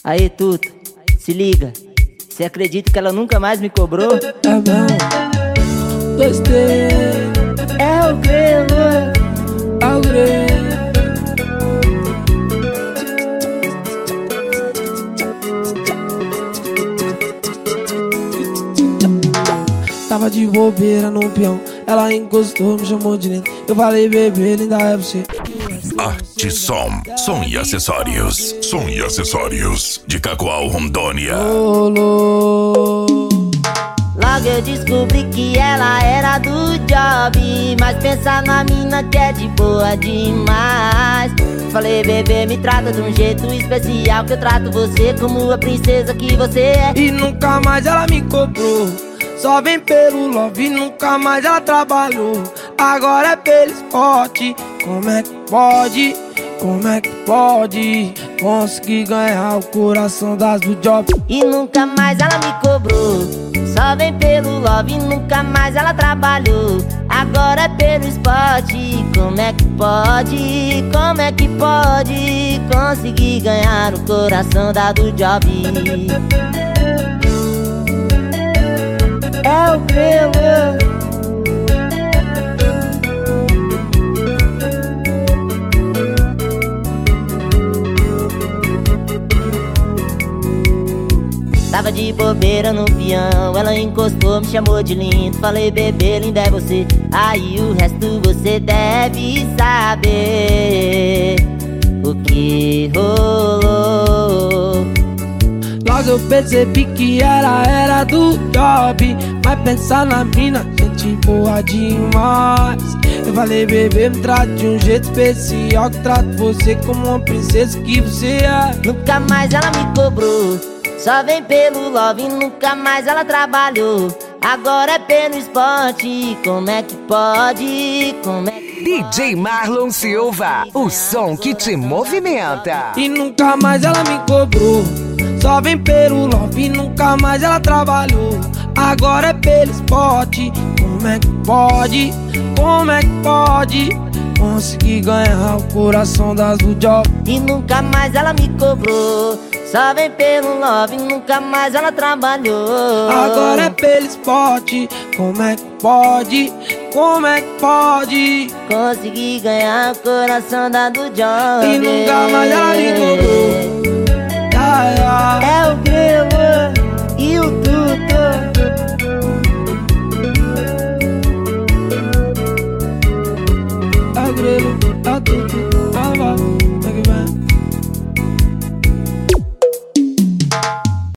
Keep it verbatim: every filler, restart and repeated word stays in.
Aí, Tuto, se liga. Cê acredita que ela nunca mais me cobrou? É bom, gostei. É o grelo, É o grelo. Tava de bobeira no peão, ela encostou, me chamou de lindo. Eu falei, bebê, linda é você. Arte Som, som e acessórios. Som e acessórios de Cacoal, Rondônia. Rolou. Logo eu descobri que ela era do job, mas pensa na mina que é de boa demais. Falei, bebê, me trata de um jeito especial, que eu trato você como a princesa que você é. E nunca mais ela me cobrou, só vem pelo love, nunca mais ela trabalhou. Agora é pelo esporte. Como é que pode, como é que pode conseguir ganhar o coração das do job? E nunca mais ela me cobrou, só vem pelo love, nunca mais ela trabalhou. Agora é pelo esporte. Como é que pode, como é que pode conseguir ganhar o coração da do job? É o grelo. Tava de bobeira no peão, ela encostou, me chamou de lindo. Falei, bebê, linda é você. Aí o resto você deve saber o que rolou. Logo eu percebi que ela era do job, mas pensar na mina, gente boa demais. Eu falei, bebê, me trate de um jeito especial, que trato você como uma princesa que você é. Nunca mais ela me cobrou, só vem pelo love, nunca mais ela trabalhou. Agora é pelo esporte. Como é que pode, como é que D J Marlon Silva, o som que te movimenta. E nunca mais ela me cobrou, só vem pelo love, nunca mais ela trabalhou. Agora é pelo esporte. Como é que pode, como é que pode conseguir ganhar o coração das do job? E nunca mais ela me cobrou, só vem pelo love, nunca mais ela trabalhou. Agora é pelo esporte. Como é que pode, como é que pode conseguir ganhar o coração da do job? E nunca mais ela me